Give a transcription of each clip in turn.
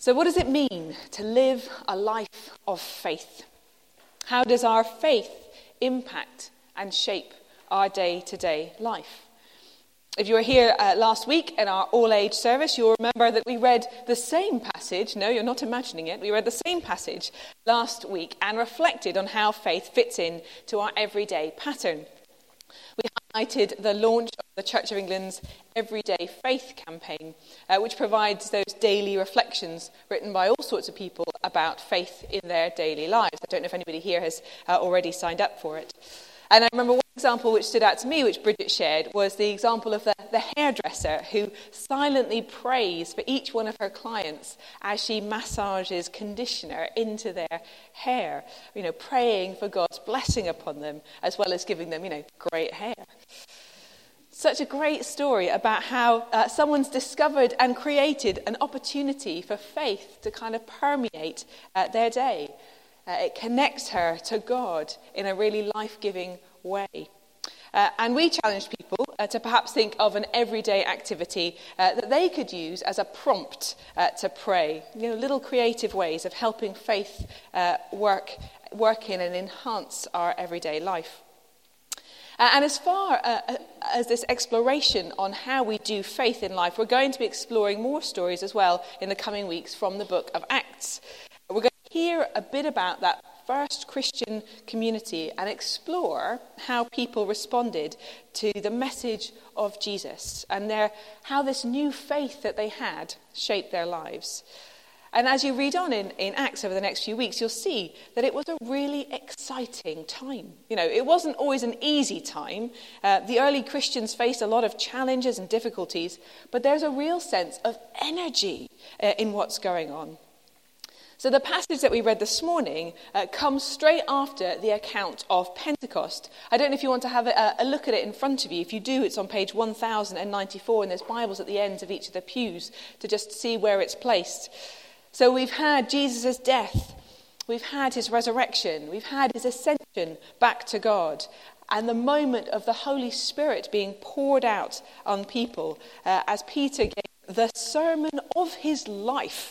So what does it mean to live a life of faith? How does our faith impact and shape our day-to-day life? If you were here last week in our all-age service, you'll remember that we read the same passage. No, you're not imagining it. We read the same passage last week and reflected on how faith fits in to our everyday pattern. We highlighted the launch of the Church of England's Everyday Faith campaign, which provides those daily reflections written by all sorts of people about faith in their daily lives. I don't know if anybody here has already signed up for it. And I remember one example which stood out to me, which Bridget shared, was the example of the hairdresser who silently prays for each one of her clients as she massages conditioner into their hair, praying for God's blessing upon them, as well as giving them, great hair. Such a great story about how someone's discovered and created an opportunity for faith to kind of permeate their day. It connects her to God in a really life-giving way. And we challenged people to perhaps think of an everyday activity that they could use as a prompt to pray. Little creative ways of helping faith work in and enhance our everyday life. And as far as this exploration on how we do faith in life, we're going to be exploring more stories as well in the coming weeks from the book of Acts. We're going to hear a bit about that first Christian community and explore how people responded to the message of Jesus and how this new faith that they had shaped their lives. And as you read on in Acts over the next few weeks, you'll see that it was a really exciting time. It wasn't always an easy time. The early Christians faced a lot of challenges and difficulties, but there's a real sense of energy in what's going on. So the passage that we read this morning comes straight after the account of Pentecost. I don't know if you want to have a look at it in front of you. If you do, it's on page 1094, and there's Bibles at the ends of each of the pews to just see where it's placed. So we've had Jesus' death, we've had his resurrection, we've had his ascension back to God, and the moment of the Holy Spirit being poured out on people as Peter gave the sermon of his life.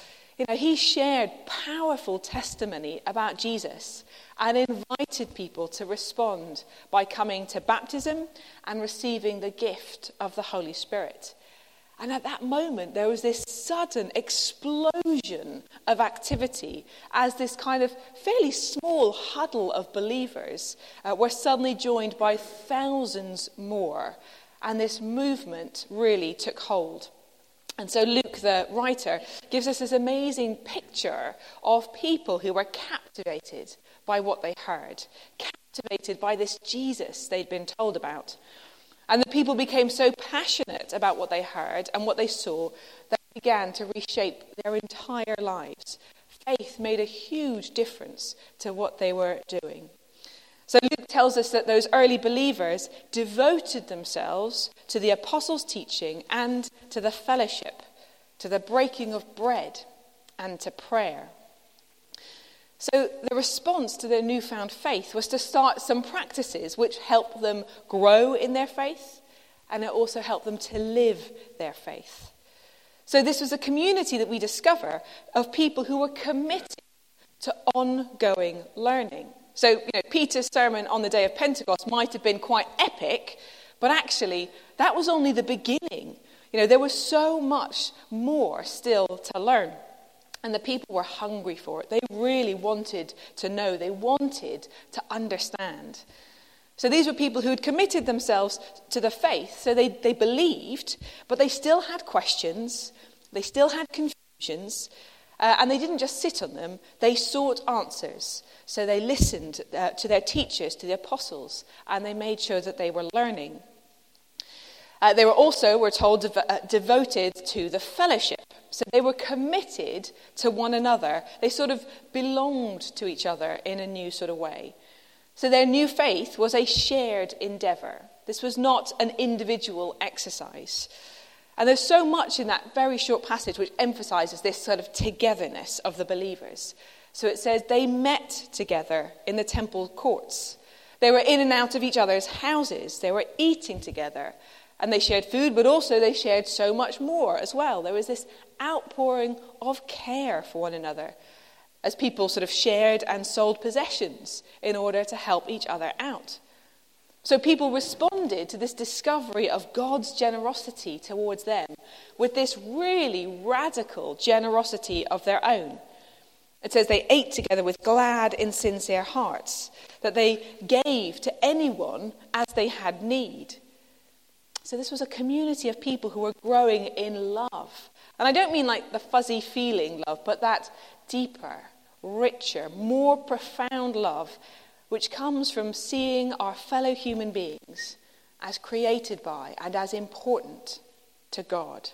He shared powerful testimony about Jesus and invited people to respond by coming to baptism and receiving the gift of the Holy Spirit. And at that moment, there was this sudden explosion of activity as this kind of fairly small huddle of believers were suddenly joined by thousands more. And this movement really took hold. And so Luke, the writer, gives us this amazing picture of people who were captivated by what they heard, captivated by this Jesus they'd been told about. And the people became so passionate about what they heard and what they saw that they began to reshape their entire lives. Faith made a huge difference to what they were doing. So Luke tells us that those early believers devoted themselves to the apostles' teaching and to the fellowship, to the breaking of bread and to prayer. So the response to their newfound faith was to start some practices which helped them grow in their faith, and it also helped them to live their faith. So this was a community that we discover of people who were committed to ongoing learning. So, Peter's sermon on the day of Pentecost might have been quite epic, but actually that was only the beginning. There was so much more still to learn. And the people were hungry for it. They really wanted to know. They wanted to understand. So these were people who had committed themselves to the faith. So they believed, but they still had questions. They still had confusions. And they didn't just sit on them. They sought answers. So they listened to their teachers, to the apostles, and they made sure that they were learning. They were also, we're told, devoted to the fellowship. So they were committed to one another. They sort of belonged to each other in a new sort of way. So their new faith was a shared endeavour. This was not an individual exercise. And there's so much in that very short passage which emphasises this sort of togetherness of the believers. So it says they met together in the temple courts. They were in and out of each other's houses. They were eating together. And they shared food, but also they shared so much more as well. There was this outpouring of care for one another as people sort of shared and sold possessions in order to help each other out. So people responded to this discovery of God's generosity towards them with this really radical generosity of their own. It says they ate together with glad and sincere hearts, that they gave to anyone as they had need. So this was a community of people who were growing in love. And I don't mean like the fuzzy feeling love, but that deeper, richer, more profound love which comes from seeing our fellow human beings as created by and as important to God.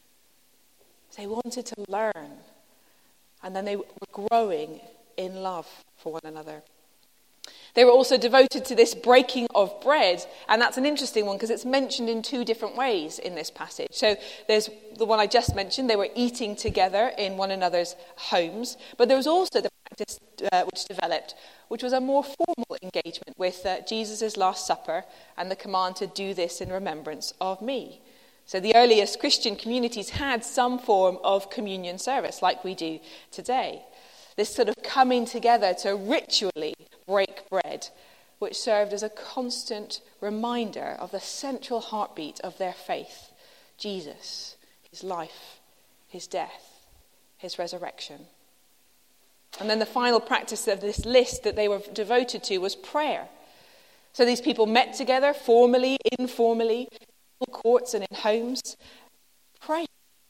They wanted to learn, and then they were growing in love for one another. They were also devoted to this breaking of bread, and that's an interesting one because it's mentioned in two different ways in this passage. So there's the one I just mentioned, they were eating together in one another's homes, but there was also the practice which developed, which was a more formal engagement with Jesus' Last Supper and the command to do this in remembrance of me. So the earliest Christian communities had some form of communion service like we do today. This sort of coming together to ritually break bread, which served as a constant reminder of the central heartbeat of their faith, Jesus, his life, his death, his resurrection. And then the final practice of this list that they were devoted to was prayer. So these people met together formally, informally, in courts and in homes, praying,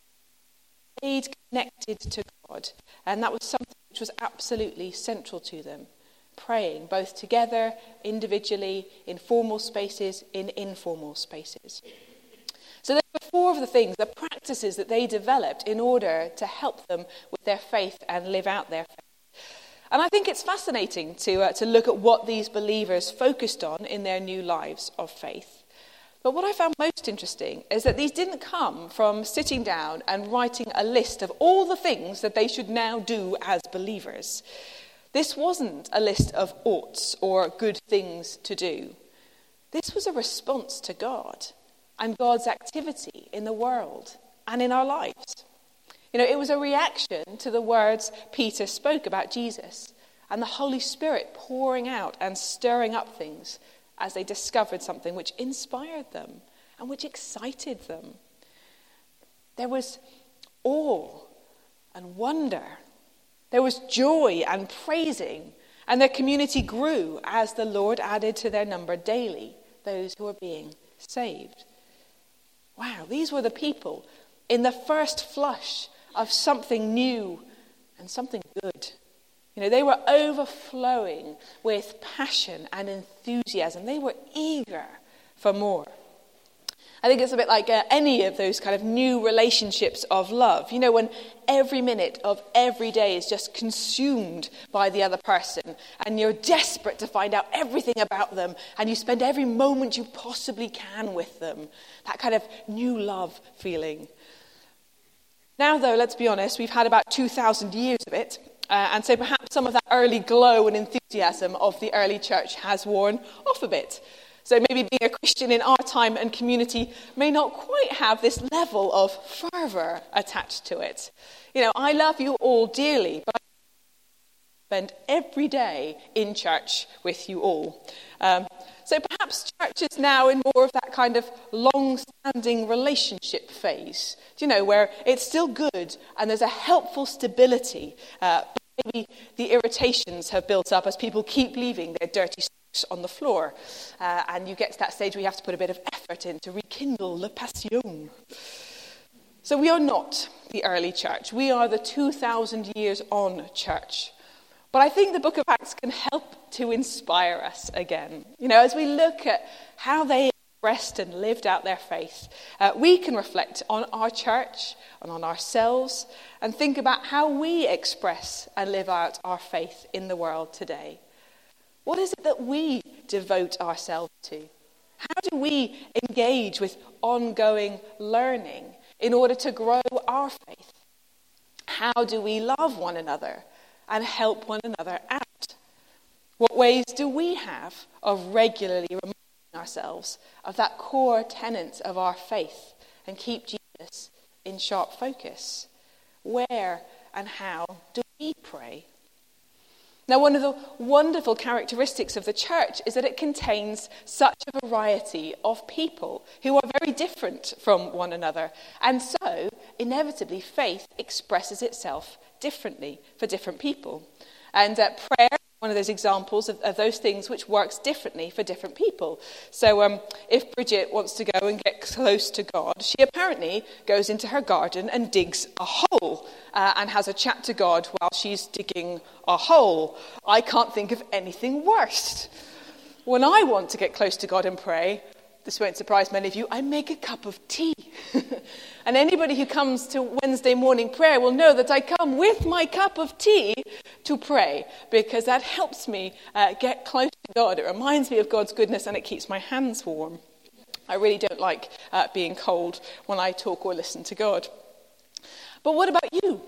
stayed connected to God. And that was something which was absolutely central to them. Praying both together, individually, in formal spaces, in informal spaces. So there were four of the things, the practices that they developed in order to help them with their faith and live out their faith. And I think it's fascinating to look at what these believers focused on in their new lives of faith. But what I found most interesting is that these didn't come from sitting down and writing a list of all the things that they should now do as believers. This wasn't a list of oughts or good things to do. This was a response to God and God's activity in the world and in our lives. You know, it was a reaction to the words Peter spoke about Jesus and the Holy Spirit pouring out and stirring up things as they discovered something which inspired them and which excited them. There was awe and wonder. There was joy and praising, and their community grew as the Lord added to their number daily those who were being saved. Wow, these were the people in the first flush of something new and something good. You know, they were overflowing with passion and enthusiasm. They were eager for more. I think it's a bit like any of those kind of new relationships of love. You know, when every minute of every day is just consumed by the other person and you're desperate to find out everything about them and you spend every moment you possibly can with them. That kind of new love feeling. Now, though, let's be honest, we've had about 2,000 years of it. And so perhaps some of that early glow and enthusiasm of the early church has worn off a bit. So maybe being a Christian in our time and community may not quite have this level of fervour attached to it. You know, I love you all dearly, but I spend every day in church with you all. So perhaps church is now in more of that kind of long-standing relationship phase, you know, where it's still good and there's a helpful stability. Maybe the irritations have built up as people keep leaving their dirty socks on the floor. And you get to that stage where you have to put a bit of effort in to rekindle le passion. So we are not the early church. We are the 2,000 years on church. But I think the book of Acts can help to inspire us again. You know, as we look at how they expressed and lived out their faith, we can reflect on our church and on ourselves and think about how we express and live out our faith in the world today. What is it that we devote ourselves to? How do we engage with ongoing learning in order to grow our faith? How do we love one another and help one another out? What ways do we have of regularly reminding ourselves of that core tenet of our faith and keep Jesus in sharp focus. Where and how do we pray? Now, one of the wonderful characteristics of the church is that it contains such a variety of people who are very different from one another. And so, inevitably, faith expresses itself differently for different people. And prayer is one of those examples of those things which works differently for different people. So if Bridget wants to go and get close to God, she apparently goes into her garden and digs a hole and has a chat to God while she's digging a hole. I can't think of anything worse. When I want to get close to God and pray, this won't surprise many of you, I make a cup of tea. And anybody who comes to Wednesday morning prayer will know that I come with my cup of tea to pray, because that helps me get close to God. It reminds me of God's goodness and it keeps my hands warm. I really don't like being cold when I talk or listen to God. But what about you?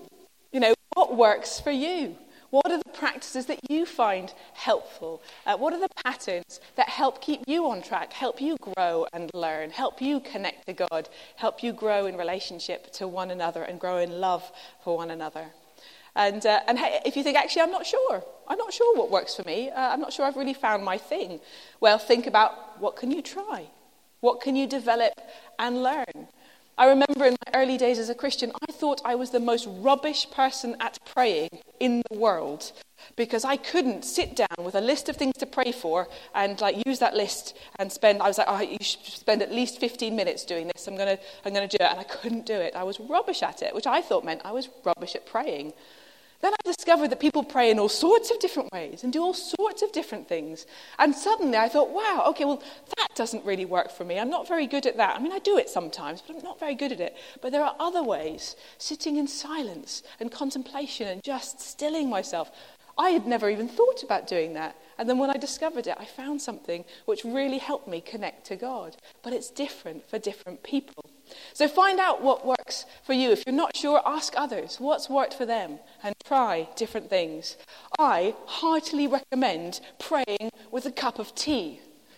What works for you? What are the practices that you find helpful? What are the patterns that help keep you on track, help you grow and learn, help you connect to God, help you grow in relationship to one another and grow in love for one another? And if you think, actually, I'm not sure what works for me, I'm not sure I've really found my thing, well, think about what can you try? What can you develop and learn? I remember in my early days as a Christian, I thought I was the most rubbish person at praying in the world, because I couldn't sit down with a list of things to pray for and use that list and I was like, you should spend at least 15 minutes doing this. I'm going to do it. And I couldn't do it. I was rubbish at it, which I thought meant I was rubbish at praying. Then I discovered that people pray in all sorts of different ways and do all sorts of different things. And suddenly I thought, wow, okay, well, that doesn't really work for me. I'm not very good at that. I mean, I do it sometimes, but I'm not very good at it. But there are other ways, sitting in silence and contemplation and just stilling myself. I had never even thought about doing that. And then when I discovered it, I found something which really helped me connect to God. But it's different for different people. So find out what works for you. If you're not sure, ask others what's worked for them and try different things. I heartily recommend praying with a cup of tea.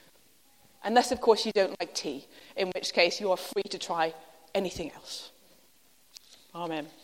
Unless, of course, you don't like tea, in which case you are free to try anything else. Amen.